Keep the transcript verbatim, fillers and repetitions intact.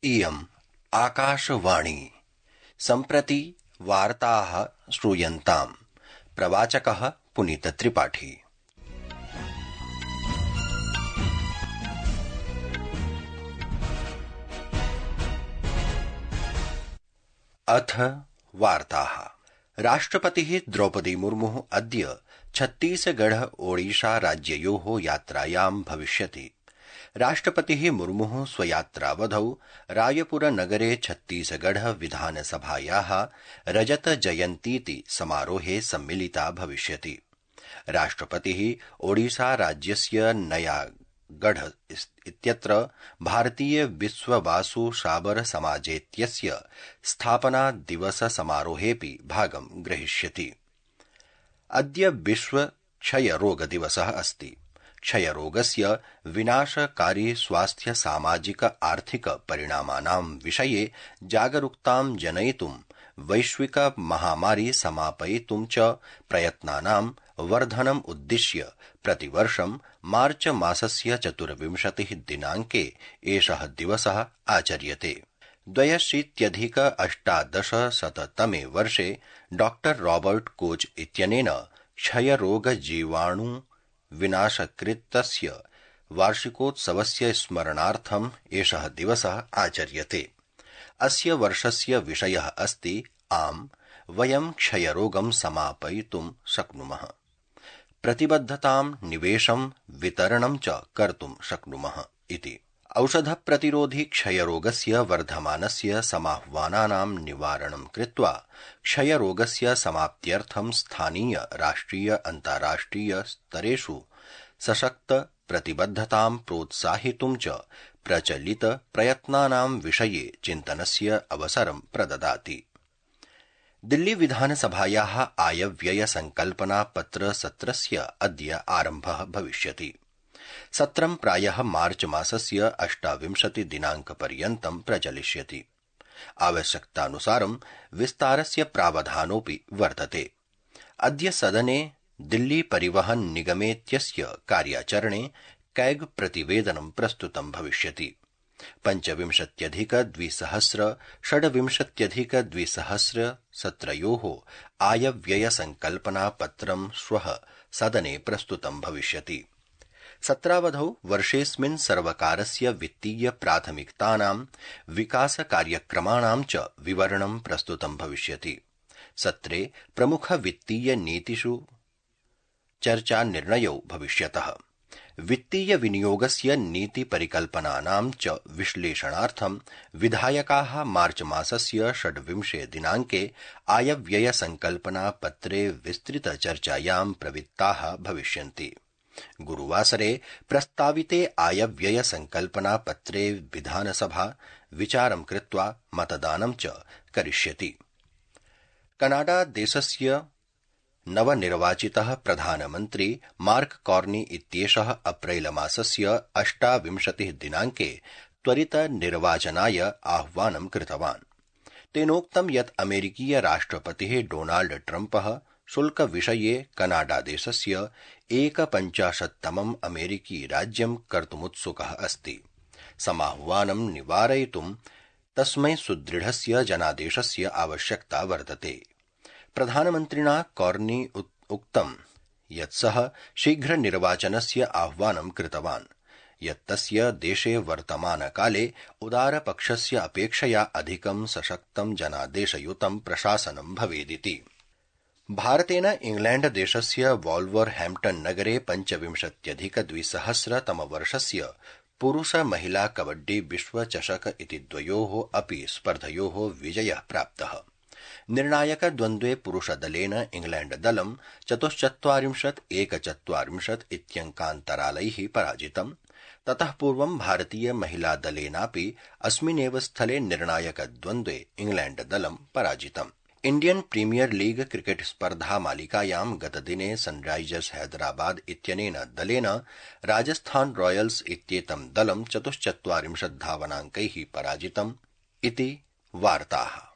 इयम् आकाशवाणी सम्प्रति वार्ताः श्रूयन्ताम्। प्रवाचकः पुनीतत्रिपाठी। अथ वार्ताः। राष्ट्रपतिः द्रौपदी मुर्मुः अद्य छत्तीसगढ़ ओडिशा राज्ययोः यात्रायां भविष्यति। राष्ट्रपतिः मुर्मुः स्वयात्रावधौ रायपुरनगरे छत्तीसगढ़ विधानसभायाः रजत जयन्तीति समारोहे सम्मिलिता भविष्यति। राष्ट्रपतिः ओडिशा राज्यस्य नयागढ़ इत्यत्र भारतीय विश्ववासु साबर समाजेत्यस्य स्थापना दिवस समारोहेऽपि भागं ग्रहीष्यति। अद्य विश्व क्षयरोग दिवसः अस्ति। क्षयरोगस्य विनाशकारि स्वास्थ्य सामाजिक आर्थिक परिणामानां विषये जागरूकतां जनयितुं वैश्विक महामारी समापयितुं च प्रयत्नानां वर्धनम् उद्दिश्य प्रतिवर्षं मार्च मासस्य चतुर्विंशतिः दिनाङ्के एषः दिवसः आचर्यते। द्व्यशीत्यधिक अष्टादशशततमे वर्षे डॉक्टर रॉबर्ट कोच इत्यनेन क्षयरोग जीवाणु विनाशकृतस्य वार्षिकोत्सवस्य स्मरणार्थम् एषः दिवसः आचर्यते। अस्य वर्षस्य विषयः अस्ति आम् वयं क्षयरोगं समापयितुं शक्नुमः, प्रतिबद्धतां निवेशं वितरणं च कर्तुं शक्नुमः इति। औषधप्रतिरोधि क्षयरोगस्य वर्धमानस्य समाह्वानानां निवारणं कृत्वा क्षयरोगस्य समाप्त्यर्थं स्थानीय राष्ट्रिय अन्ताराष्ट्रिय स्तरेषु सशक्त प्रतिबद्धतां प्रोत्साहितुं च प्रचलित प्रयत्नानां विषये चिन्तनस्य अवसरं प्रददाति। दिल्ली विधानसभायाः आयव्यय संकल्पना पत्र सत्रस्य अद्य आरम्भः भविष्यति। सत्रं प्रायः मार्च मासस्य अष्टाविंशति दिनाङ्कपर्यन्तं प्रचलिष्यति। आवश्यकतानुसारं विस्तारस्य प्रावधानोऽपि वर्तते। अद्य सदने दिल्ली परिवहन निगमेत्यस्य कार्याचरणे कैग प्रतिवेदनं प्रस्तुतं भविष्यति। पञ्चविंशत्यधिक द्विसहस्र षड्विंशत्यधिक द्विसहस्र सत्रयोः आयव्यय संकल्पना पत्रं श्वः सदने प्रस्तुतं भविष्यति। सत्रावधौ वर्षेऽस्मिन् सर्वकारस्य वित्तीय प्राथमिकतानां विकास कार्यक्रमाणां च विवरणं प्रस्तुतं भविष्यति। सत्रे प्रमुख वित्तीय नीतिषु चर्चा निर्णयौ भविष्यतः। वित्तीय विनियोगस्य नीति परिकल्पनानां च विश्लेषणार्थं विधायकाः मार्च मासस्य षड्विंशे दिनाङ्के आयव्यय संकल्पना पत्रे विस्तृत चर्चायां प्रवृत्ताः भविष्यन्ति। गुरुवासरे प्रस्ताविते आयव्यय संकल्पना पत्रे विधानसभा विचारं कृत्वा मतदानं च करिष्यति। कनाडा देशस्य नवनिर्वाचितः प्रधानमन्त्री मार्क कार्नी इत्येषः अप्रैल मासस्य अष्टाविंशतिः दिनाङ्के त्वरित निर्वाचनाय आह्वानं कृतवान्। तेनोक्तं यत् अमेरिकीय राष्ट्रपतिः डोनाल्ड ट्रम्पः शुल्कविषये कनाडादेशस्य एकपञ्चाशत्तमम् अमेरिकी राज्यं कर्तुमुत्सुकः अस्ति। समाह्वानं निवारयितुं तस्मै सुदृढस्य जनादेशस्य आवश्यकता वर्तते। प्रधानमन्त्रिणा कार्नी उक्तं यत् सः शीघ्र निर्वाचनस्य आह्वानं कृतवान्, यत् तस्य देशे वर्तमानकाले उदारपक्षस्य अपेक्षया अधिकं सशक्तं जनादेशयुतं प्रशासनं भवेदिति। भारतेन इंग्लैण्ड देशस्य वॉल्वरहैम्पटन नगरे पञ्चविंशत्यधिक द्विसहस्रतमवर्षस्य पुरुष महिला कबड्डी विश्वचषक इति द्वयोः अपि स्पर्धयोः विजयः प्राप्तः। निर्णायकद्वन्द्वे पुरुषदलेन इंग्लैण्डदलं चतुश्चत्वारिंशत् एकचत्वारिंशत् इत्यङ्कान्तरालैः पराजितम्। ततः पूर्वं भारतीय महिलादलेनापि अस्मिन्नेव स्थले निर्णायकद्वन्द्वे इंग्लैण्डदलं पराजितम्। इंडियन प्रीमियर लीग क्रिकेट स्पर्धा मालिकायां गतदिने सनराइजर्स हैदराबाद इत्यनेन दलेन राजस्थान रॉयल्स इत्येतं दलं चतुश्चत्वारिंशत् धावनाङ्कैः पराजितम् इति वार्ताः।